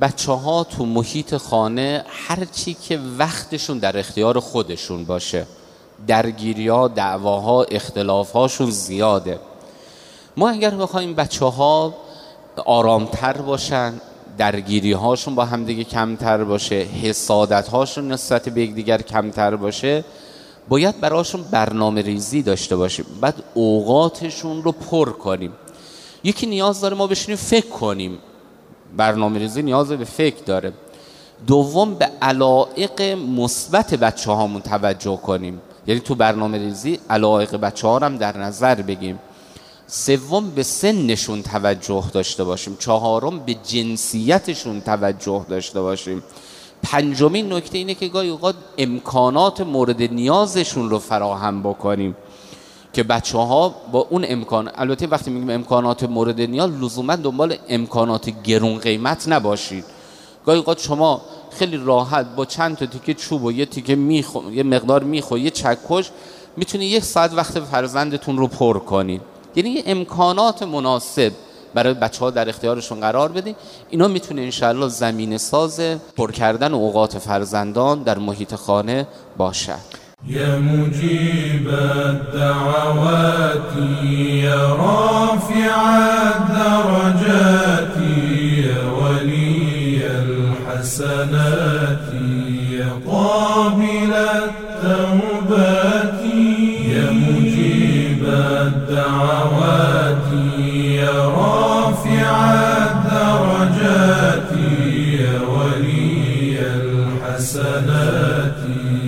بچه‌ها تو محیط خانه هر چی که وقتشون در اختیار خودشون باشه، درگیری‌ها، دعواها، اختلاف‌هاشون زیاده. ما اگر بخوایم بچه‌ها آرامتر باشن، درگیری‌هاشون با همدیگه کمتر باشه، حسادت‌هاشون نسبت به یکدیگر کمتر باشه، باید براشون برنامه ریزی داشته باشیم. بعد اوقاتشون رو پر کنیم. یکی نیاز داره ما بشینیم فکر کنیم، برنامه ریزی نیاز به فکر داره. دوم به علایق مثبت بچه‌هامون توجه کنیم، یعنی تو برنامه ریزی علایق بچه‌ها رو هم در نظر بگیم. سوم به سنشون توجه داشته باشیم. چهارم به جنسیتشون توجه داشته باشیم. پنجمین نکته اینه که گاهی اوقات امکانات مورد نیازشون رو فراهم بکنیم که بچه‌ها با اون امکان، البته وقتی میگیم امکانات مورد نیاز لزوما دنبال امکانات گرون قیمت نباشید. گاهی اوقات شما خیلی راحت با چند تا تیکه چوب و یه تیکه یه مقدار میخو، یه چکش، میتونی 1 ساعت وقت فرزندتون رو پر کنید. یعنی امکانات مناسب برای بچه‌ها در اختیارشون قرار بدین. اینا میتونه انشاءالله زمینه ساز پر کردن اوقات فرزندان در محیط خانه باشه. يا مجيب الدعوات يا رافع الدرجات يا ولي الحسنات يا قابل التوبات يا مجيب الدعوات يا رافع الدرجات يا ولي الحسنات